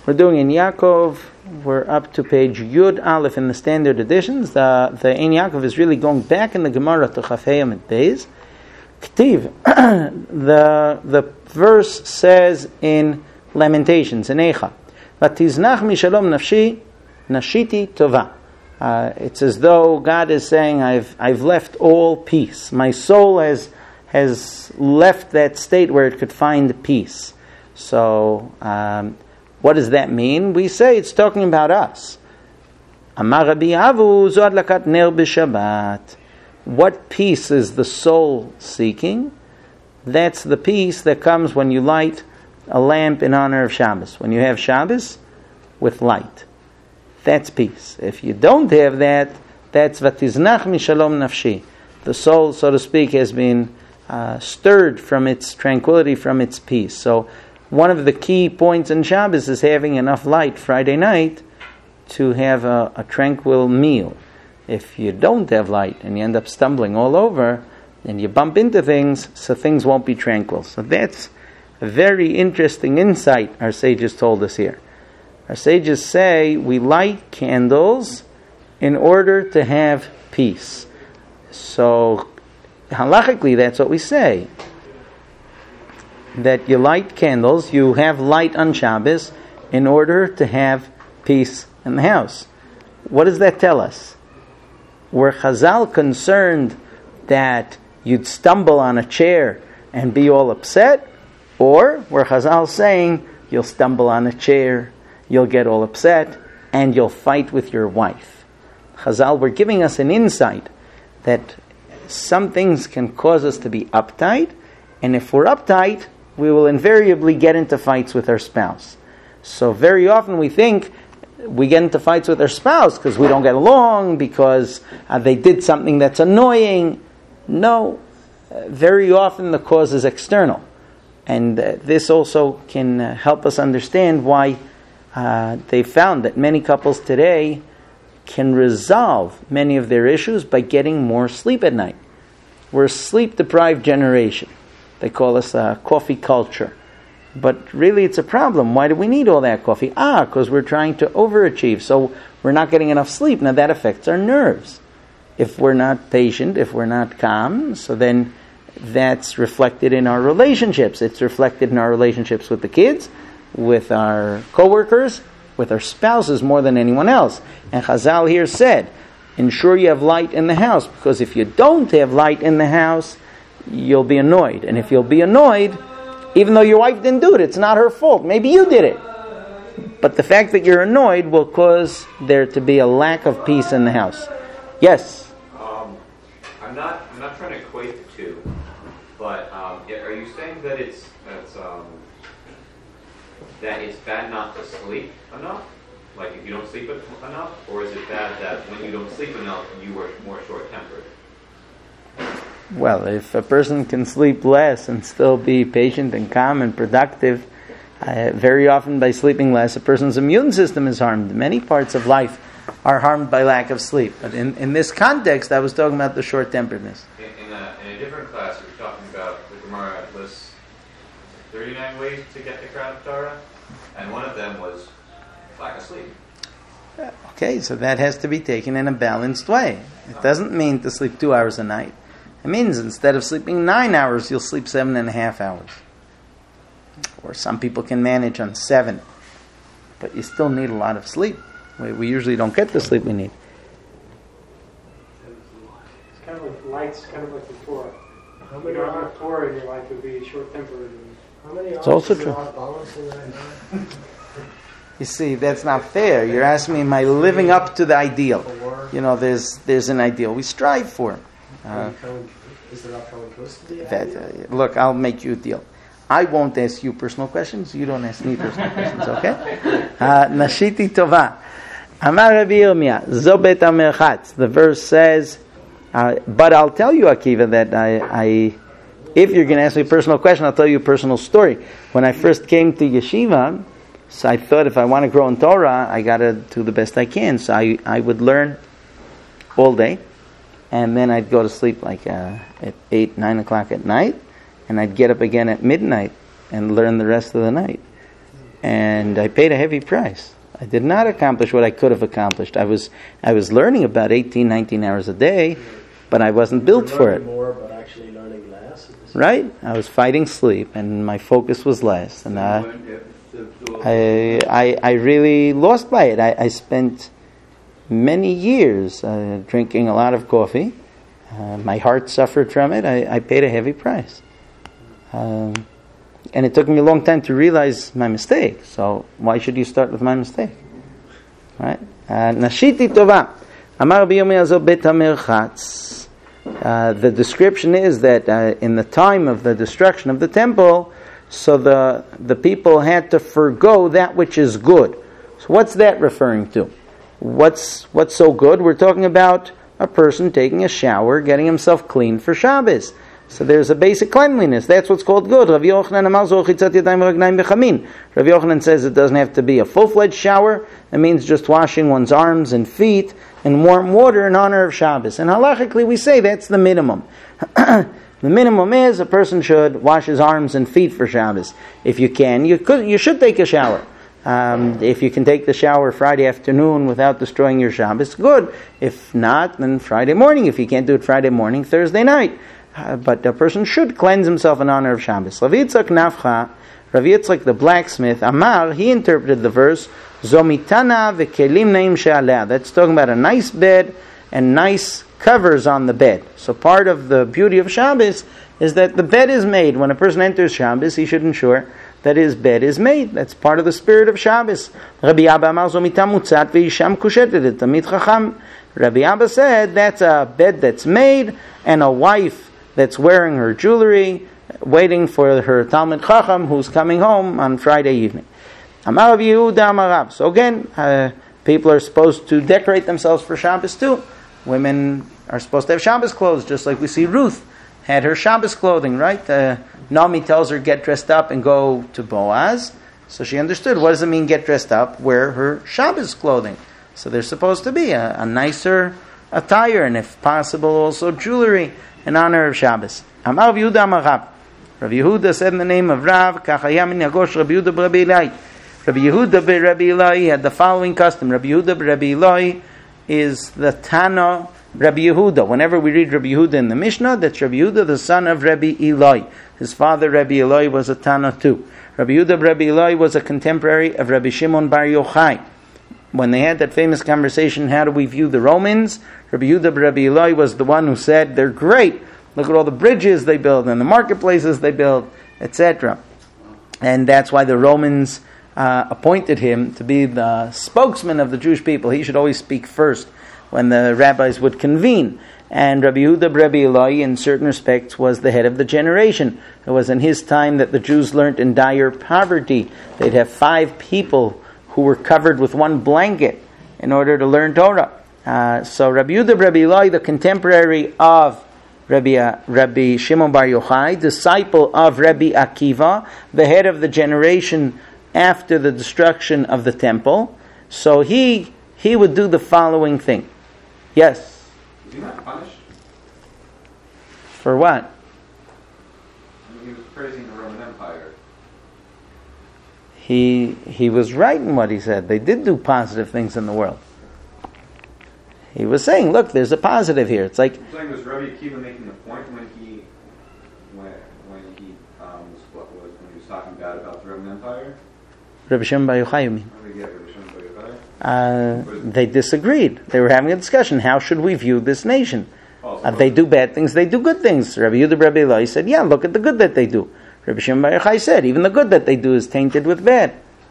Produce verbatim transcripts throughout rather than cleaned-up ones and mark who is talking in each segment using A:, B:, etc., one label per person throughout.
A: We're doing in Yaakov. We're up to page Yud Aleph in the standard editions. The the Ein Yaakov is really going back in the Gemara to Chaf Hei Amud Beis. Ktiv. the the verse says in Lamentations in Eicha, "Vatiznach mishalom nafshi, nashiti tova." Uh, it's as though God is saying, "I've I've left all peace. My soul has has left that state where it could find peace." So. Um, What does that mean? We say it's talking about us. Amar Rabbi Avu zo adlakat ner b'Shabbat. What peace is the soul seeking? That's the peace that comes when you light a lamp in honor of Shabbos. When you have Shabbos with light. That's peace. If you don't have that, that's vatiznach mishalom nafshi. The soul, so to speak, has been uh, stirred from its tranquility, from its peace. So one of the key points in Shabbos is having enough light Friday night to have a, a tranquil meal. If you don't have light and you end up stumbling all over and you bump into things, so things won't be tranquil. So that's a very interesting insight our sages told us here. Our sages say we light candles in order to have peace. So halachically, that's what we say. That you light candles, you have light on Shabbos in order to have peace in the house. What does that tell us? Were Chazal concerned that you'd stumble on a chair and be all upset? Or were Chazal saying you'll stumble on a chair, you'll get all upset, and you'll fight with your wife? Chazal were giving us an insight that some things can cause us to be uptight, and if we're uptight, we will invariably get into fights with our spouse. So very often we think we get into fights with our spouse because we don't get along, because uh, they did something that's annoying. No, uh, very often the cause is external. And uh, this also can uh, help us understand why uh, they found that many couples today can resolve many of their issues by getting more sleep at night. We're a sleep-deprived generation. They call us a coffee culture. But really it's a problem. Why do we need all that coffee? Ah, because we're trying to overachieve. So we're not getting enough sleep. Now that affects our nerves. If we're not patient, if we're not calm, so then that's reflected in our relationships. It's reflected in our relationships with the kids, with our coworkers, with our spouses more than anyone else. And Chazal here said, ensure you have light in the house, because if you don't have light in the house, you'll be annoyed. And if you'll be annoyed, even though your wife didn't do it, it's not her fault. Maybe you did it. But the fact that you're annoyed will cause there to be a lack of peace in the house. Yes?
B: Um, I'm not I'm not trying to equate the two, but um, are you saying that it's that's, um, that it's bad not to sleep enough? Like if you don't sleep enough? Or is it bad that when you don't sleep enough, you are more short-tempered?
A: Well, if a person can sleep less and still be patient and calm and productive, uh, very often by sleeping less, a person's immune system is harmed. Many parts of life are harmed by lack of sleep. But in, in this context, I was talking about the short-temperedness.
B: In, in, a, in a different class, we were talking about the Gemara lists thirty-nine ways to get the crown of Torah, and one of them was lack of sleep.
A: Okay, so that has to be taken in a balanced way. It doesn't mean to sleep two hours a night. It means instead of sleeping nine hours, you'll sleep seven and a half hours. Or some people can manage on seven. But you still need a lot of sleep. We, we usually don't get the sleep we need.
C: It's kind of like lights, kind of like the Torah. How many you don't have Torah in your life, you'll be short-tempered.
D: How many
A: it's also true. You see, that's not fair. You're asking me, am I living up to the ideal? You know, there's there's an ideal we strive for. Uh,
D: Is it not coming close to the
A: that, uh, look, I'll make you a deal. I won't ask you personal questions. You don't ask me personal questions, okay? Nashiti tova. Amar Rabbi Yirmiyah, zo bet hamerchatz. The verse says, uh, but I'll tell you, Akiva, that I, I, if you're going to ask me a personal question, I'll tell you a personal story. When I first came to yeshiva, so I thought if I want to grow in Torah, I got to do the best I can. So I, I would learn all day. And then I'd go to sleep like uh, at eight, nine o'clock at night, and I'd get up again at midnight and learn the rest of the night. and I paid a heavy price. I did not accomplish what I could have accomplished. I was I was learning about eighteen, nineteen hours a day, but I wasn't built for it.
D: More, but actually learning less.
A: Right? I was fighting sleep, and my focus was less, and uh, I, I I really lost by it. I, I spent many years uh, drinking a lot of coffee. Uh, my heart suffered from it. I, I paid a heavy price. Um, and it took me a long time to realize my mistake. So why should you start with my mistake? Right? Nashiti tova. Amar Rabbi Yirmiyah bet hamerchatz. The description is that uh, in the time of the destruction of the temple, so the the people had to forgo that which is good. So what's that referring to? What's what's so good? We're talking about a person taking a shower, getting himself clean for Shabbos. So there's a basic cleanliness. That's what's called good. Rav Yochanan amar zo chitzat yadayim v'raglayim b'chamin. Rav Yochanan says it doesn't have to be a full-fledged shower. It means just washing one's arms and feet in warm water in honor of Shabbos. And halachically we say that's the minimum. The minimum is a person should wash his arms and feet for Shabbos. If you can, you could, you should take a shower. Um, if you can take the shower Friday afternoon without destroying your Shabbos, good. If not, then Friday morning. If you can't do it Friday morning, Thursday night. Uh, but a person should cleanse himself in honor of Shabbos. Rav Yitzchak Nafcha, Rav Yitzchak the blacksmith, Amar, he interpreted the verse, Zomitana v'kelim naim she'aleh. That's talking about a nice bed and nice covers on the bed. So part of the beauty of Shabbos is that the bed is made. When a person enters Shabbos, he should ensure that his bed is made. That's part of the spirit of Shabbos. Rabbi Abba Amar Zomita mutzat v'isham kushetet tamid chacham. Rabbi Abba said that's a bed that's made and a wife that's wearing her jewelry, waiting for her Talmid Chacham who's coming home on Friday evening. Amar Rav Yehuda Amar Rav. So again, uh, people are supposed to decorate themselves for Shabbos too. Women are supposed to have Shabbos clothes, just like we see Ruth had her Shabbos clothing, right? Uh, Naomi tells her, get dressed up and go to Boaz. So she understood, what does it mean get dressed up? Wear her Shabbos clothing. So there's supposed to be a, a nicer attire, and if possible also jewelry in honor of Shabbos. Amar Rav Yehuda Amar Rav. Rav Yehuda said in the name of Rav, Kachayam in Yagosh Rav Yehuda b'Rabbi Elai. Rabbi Yehuda b'Rabbi Elai had the following custom. Rabbi Yehuda b'Rabbi Elai is the Tana Rabbi Yehuda. Whenever we read Rabbi Yehuda in the Mishnah, that's Rabbi Yehuda, the son of Rabbi Elai. His father Rabbi Elai was a Tana too. Rabbi Yehuda b'Rabbi Elai was a contemporary of Rabbi Shimon Bar Yochai. When they had that famous conversation, how do we view the Romans? Rabbi Yehuda b'Rabbi Elai was the one who said, they're great. Look at all the bridges they build and the marketplaces they build, et cetera. And that's why the Romans uh, appointed him to be the spokesman of the Jewish people. He should always speak first when the rabbis would convene. And Rabbi Yehuda b'Rabbi Elai, in certain respects, was the head of the generation. It was in his time that the Jews learned in dire poverty. They'd have five people who were covered with one blanket in order to learn Torah. Uh, so Rabbi Yehuda b'Rabbi Elai, the contemporary of Rabbi, uh, Rabbi Shimon Bar Yochai, disciple of Rabbi Akiva, the head of the generation after the destruction of the temple. So he he would do the following thing. Yes?
B: Was he not punished?
A: For what?
B: I mean, he was praising the Roman Empire.
A: He he was right in what he said. They did do positive things in the world. He was saying, look, there's a positive here. It's like...
B: I'm saying, was Rabbi Akiva making a point when he when, when he um, was, what was, when he was talking bad about the Roman Empire?
A: Rabbi Shimon Bar Yochai, you mean?
B: Oh, yeah, Rabbi Shimon Bar Yochai.
A: Uh, they disagreed. They were having a discussion. How should we view this nation?
B: Oh, so
A: Uh, they do bad things, they do good things. Rabbi Yehuda Rabbi Elai said, yeah, look at the good that they do. Rabbi Shimon Bar Yochai said, even the good that they do is tainted with bad.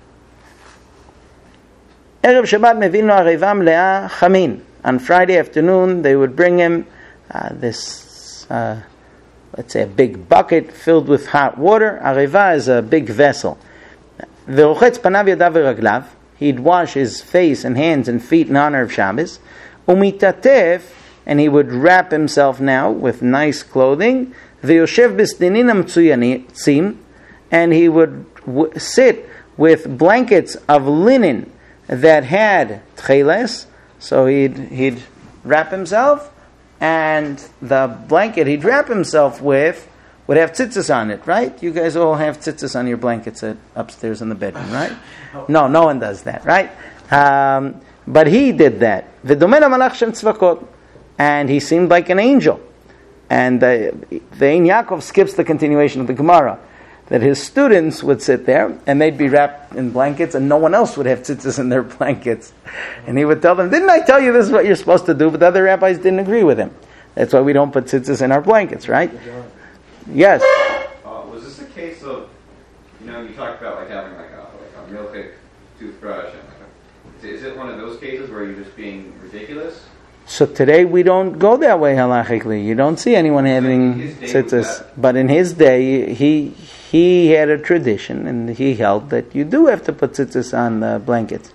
A: Erev Shabbat mevin lo arevam le'a chamin. On Friday afternoon, they would bring him uh, this, uh, let's say, a big bucket filled with hot water. Areva is a big vessel. V'rochetz panav yadav v'raglav. He'd wash his face and hands and feet in honor of Shabbos. Umitatef, and he would wrap himself now with nice clothing. V'yoshev b'sdininam tzuyanim, and he would w- sit with blankets of linen that had tcheles. So he'd he'd wrap himself, and the blanket he'd wrap himself with would have tzitzis on it, right? You guys all have tzitzis on your blankets at, upstairs in the bedroom, right? No, no one does that, right? Um, but he did that. V'domena malach shem tzvakot. And he seemed like an angel. And uh, the Ein Yaakov skips the continuation of the Gemara, that his students would sit there and they'd be wrapped in blankets and no one else would have tzitzis in their blankets. And he would tell them, didn't I tell you this is what you're supposed to do? But the other rabbis didn't agree with him. That's why we don't put tzitzis in our blankets, right? Yes?
B: Uh, was this a case of, you know, you talked about like having like a, like a milk toothbrush, and like a, is it one of those cases where you're just being ridiculous?
A: So today we don't go that way halachically. You don't see anyone having tzitzis. But in his day, he he had a tradition, and he held that you do have to put tzitzis on the blankets.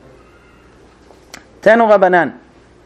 A: Tanu Rabbanan.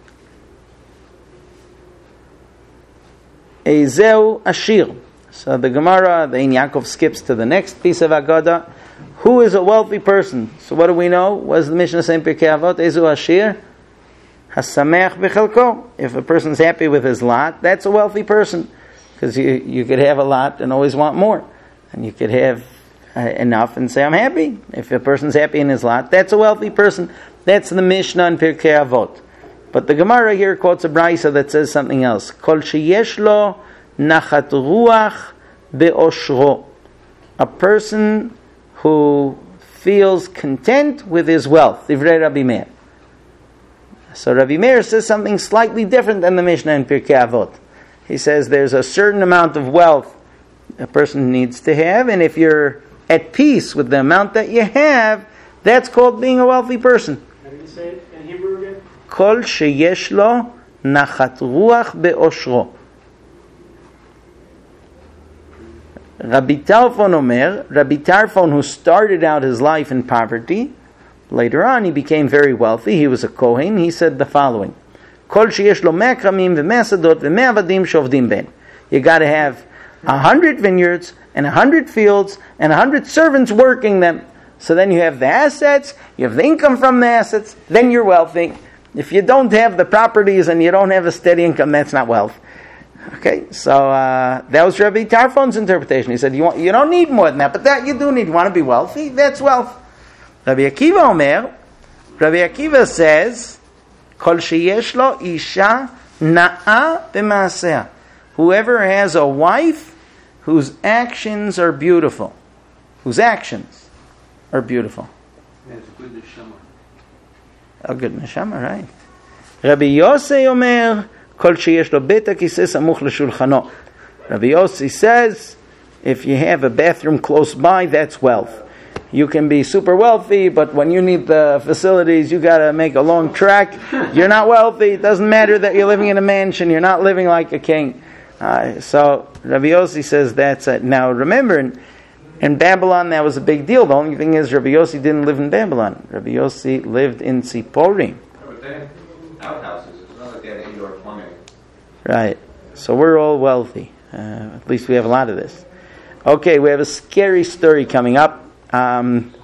A: Ezeu Ashir. So the Gemara, the Ein Yaakov skips to the next piece of Agada. Who is a wealthy person? So what do we know? What does the Mishnah say in Pirkei Avot? Ezeu Ashir. Hasameach b'chelko. If a person's happy with his lot, that's a wealthy person. Because you, you could have a lot and always want more. And you could have uh, enough and say, I'm happy. If a person's happy in his lot, that's a wealthy person. That's the Mishnah in Pirkei Avot. But the Gemara here quotes a brisa that says something else. Kol sheyesh lo nachat ruach be'oshro. A person who feels content with his wealth. Divrei Rabbi Meir. So Rabbi Meir says something slightly different than the Mishnah in Pirkei Avot. He says there's a certain amount of wealth a person needs to have, and if you're at peace with the amount that you have, that's called being a wealthy person.
C: How do you say it in Hebrew again?
A: Kol sheyesh lo nachat ruach be'oshro. Rabbi Tarfon Omer, Rabbi Tarfon, who started out his life in poverty, later on he became very wealthy, he was a Kohen, he said the following: Kol sheyesh lo mea kramim v'mea sadot v'mea avadim shovdim ben. You got to have a hundred vineyards and a hundred fields and a hundred servants working them. So then you have the assets, you have the income from the assets, then you're wealthy. If you don't have the properties and you don't have a steady income, that's not wealth. Okay, so uh, that was Rabbi Tarfon's interpretation. He said, you, want, you don't need more than that, but that you do need. You want to be wealthy? That's wealth. Rabbi Akiva Omer, Rabbi Akiva says, Kol sheyesh lo isha na'a b'maaseh. Whoever has a wife whose actions are beautiful, whose actions are beautiful.
E: That's a good neshama.
A: A good neshama, right? Rabbi Yossi Omer, Kol sheyesh lo bet hakiseh samuch l'shulchano. Rabbi Yossi says, if you have a bathroom close by, that's wealth. You can be super wealthy, but when you need the facilities, you got to make a long trek. You're not wealthy. It doesn't matter that you're living in a mansion. You're not living like a king. Uh, so Rabbi Yossi says that's it. Now remember, in, in Babylon that was a big deal. The only thing is Rabbi Yossi didn't live in Babylon. Rabbi Yossi lived in Tziporim.
B: But they had outhouses. It's not like they had indoor plumbing.
A: Right. So we're all wealthy. Uh, at least we have a lot of this. Okay, we have a scary story coming up. Um,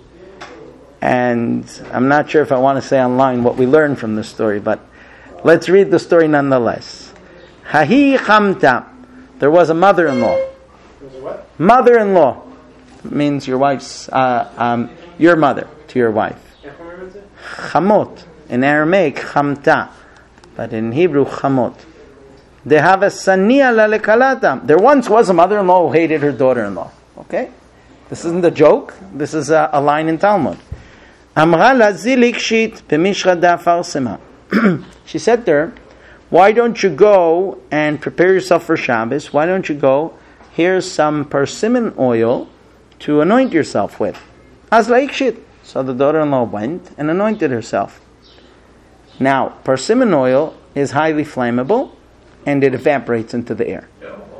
A: and I'm not sure if I want to say online what we learned from this story, but let's read the story nonetheless. Hahi chamta. There was a mother-in-law.
C: There was a what?
A: Mother-in-law means your wife's, uh, um, your mother to your wife. Chamot. In Aramaic, chamta. But in Hebrew, chamot. They have a sania lalekalata. There once was a mother-in-law who hated her daughter-in-law. Okay? This isn't a joke. This is a, a line in Talmud. Amra la zilikshit b'mishra dafarsema. She said to her, why don't you go and prepare yourself for Shabbos? Why don't you go? Here's some persimmon oil to anoint yourself with. Az laikshit. So the daughter-in-law went and anointed herself. Now, persimmon oil is highly flammable and it evaporates into the air.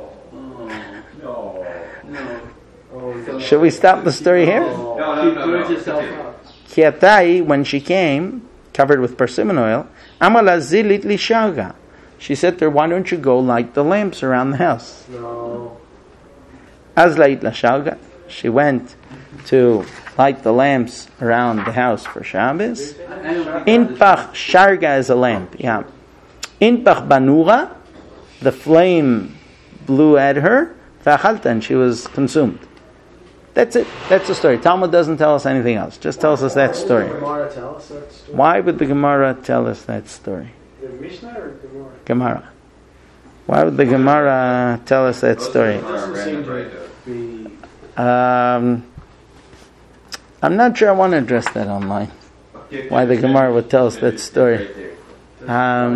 A: Should we stop the story here?
B: No, no, no, no. no.
A: Kiatai, when she came, covered with persimmon oil, Amala zilit li sharga. She said to her, why don't you go light the lamps around the house?
D: No.
A: Az lait la sharga. She went to light the lamps around the house for Shabbos. Inpach sharga is a lamp, yeah. Inpach banura, the flame blew at her. V'achalta, and she was consumed. That's it. That's the story. Talmud doesn't tell us anything else. Just tells us that story.
D: Why would the Gemara tell us that story?
A: Why would the Gemara tell us that story?
C: The Mishnah or Gemara?
A: Gemara. Why would the Gemara tell us that story?
D: It doesn't seem to be...
A: Um, I'm not sure I want to address that online. Why the Gemara would tell us that story. Um,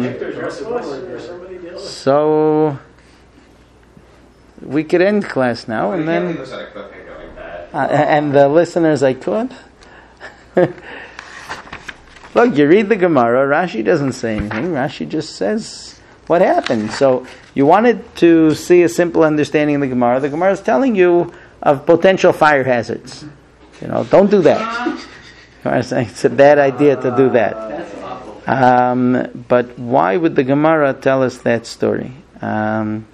A: so we could end class now, and then uh, and the listeners, I could. Look, you read the Gemara. Rashi doesn't say anything. Rashi just says what happened. So you wanted to see a simple understanding of the Gemara. The Gemara is telling you of potential fire hazards. You know, don't do that. It's a bad idea to do that. Um, but why would the Gemara tell us that story? Um,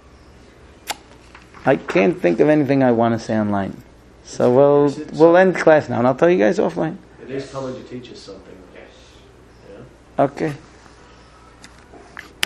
A: I can't think of anything I want to say online. So we'll we'll end class now, and I'll tell you guys offline.
D: It is coming to teach us something.
B: Yes.
D: Yeah?
A: Okay.